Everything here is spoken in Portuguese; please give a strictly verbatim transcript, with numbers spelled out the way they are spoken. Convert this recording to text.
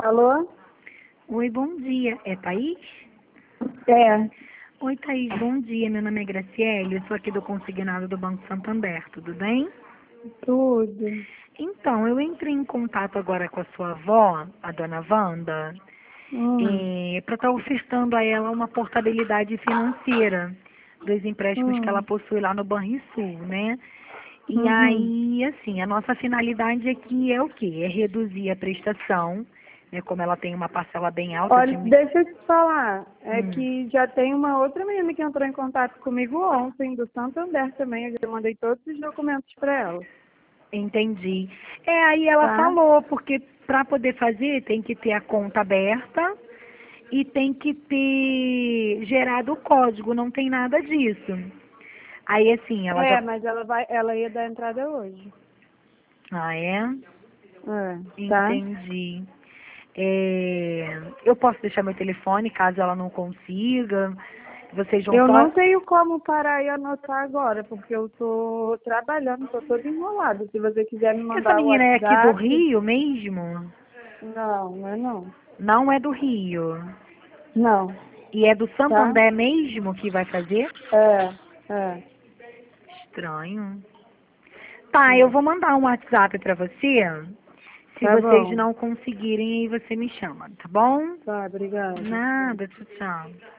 Alô? Oi, bom dia. É Thaís? É. Oi, Thaís, bom dia. Meu nome é Graciele, eu sou aqui do Consignado do Banco Santander, tudo bem? Tudo. Então, eu entrei em contato agora com a sua avó, a dona Wanda, Hum. para estar ofertando a ela uma portabilidade financeira dos empréstimos que ela Hum. possui lá no Banrisul, né? E Uhum. aí, assim, a nossa finalidade aqui é o quê? É reduzir a prestação, né? Como ela tem uma parcela bem alta Olha, de... deixa eu te falar. É Hum. que já tem uma outra menina que entrou em contato comigo ontem, do Santander também. Eu já mandei todos os documentos para ela. Entendi. É, aí ela Tá? falou, porque para poder fazer tem que ter a conta aberta e tem que ter gerado o código, não tem nada disso. Aí assim, ela É, já. mas ela vai, ela ia dar entrada hoje. Ah, é? É, tá? Entendi. É, eu posso deixar meu telefone caso ela não consiga. Vocês vão Eu só. não tenho como parar e anotar agora, porque eu tô trabalhando, tô toda enrolada. Se você quiser me Essa mandar o menina é aqui do WhatsApp. Rio mesmo? Não, não é não. Não é do Rio. Não, E é do tá? Santander mesmo que vai fazer? É, é. Estranho. Tá, eu Hum. vou mandar um WhatsApp pra você. Se Tá vocês bom. não conseguirem, aí você me chama, tá bom? Tá, obrigada. Nada, tchau, tchau.